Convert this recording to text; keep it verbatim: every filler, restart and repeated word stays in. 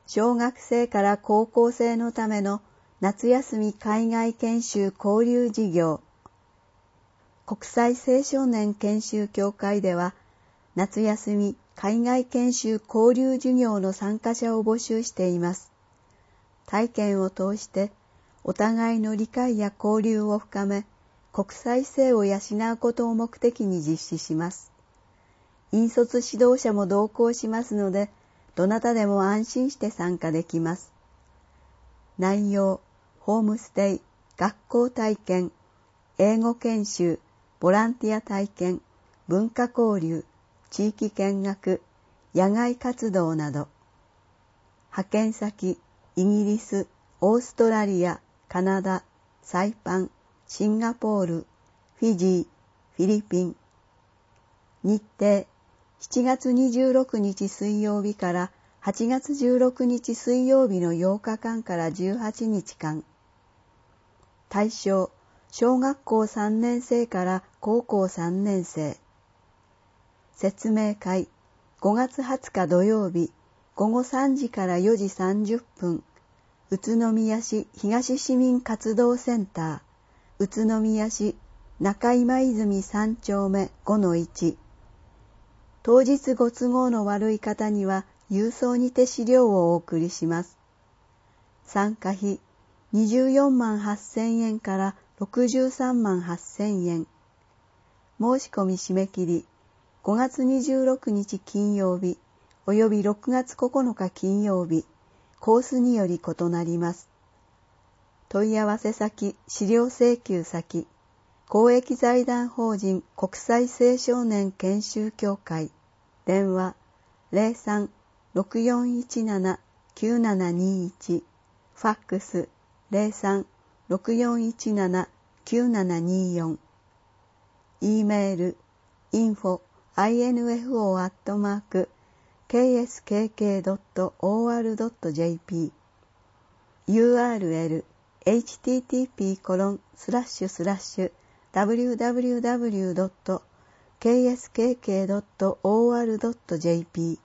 小学生から高校生のための夏休み海外研修交流事業。国際青少年研修協会では、夏休み海外研修交流事業の参加者を募集しています。体験を通してお互いの理解や交流を深め、国際性を養うことを目的に実施します。引率指導者も同行しますので、どなたでも安心して参加できます。内容、ホームステイ、学校体験、英語研修、ボランティア体験、文化交流、地域見学、野外活動など。派遣先、イギリス、オーストラリア、カナダ、サイパン、シンガポール、フィジー、フィリピン。日程、しちがつにじゅうろくにち水曜日からはちがつじゅうろくにち水曜日のようかかんからじゅうはちにちかん。対象、小学校さんねんせいから高校さんねんせい。説明会、ごがつはつか土曜日、ごごさんじからよじさんじゅっぷん、宇都宮市東市民活動センター、宇都宮市中今泉さんちょうめ ごのいち。当日ご都合の悪い方には郵送にて資料をお送りします。参加費にじゅうよんまんはっせんえんからろくじゅうさんまんはっせんえん。申し込み締め切りごがつにじゅうろくにち金曜日およびろくがつここのか金曜日、コースにより異なります。問い合わせ先、資料請求先、公益財団法人国際青少年研修協会、電話 ゼロさん ろくよんいちなな きゅうななにいち、ファックス ゼロさん ろくよんいちなな きゅうななによん、e メール インフォ インフォ アットマーク ケーエスケーケー ドット オーアール ドット ジェーピー ユーアールエル エイチティーティーピーコロンスラッシュスラッシュダブリューダブリューダブリュー ドット ケーエスケーケー ドット オーアール ドット ジェーピー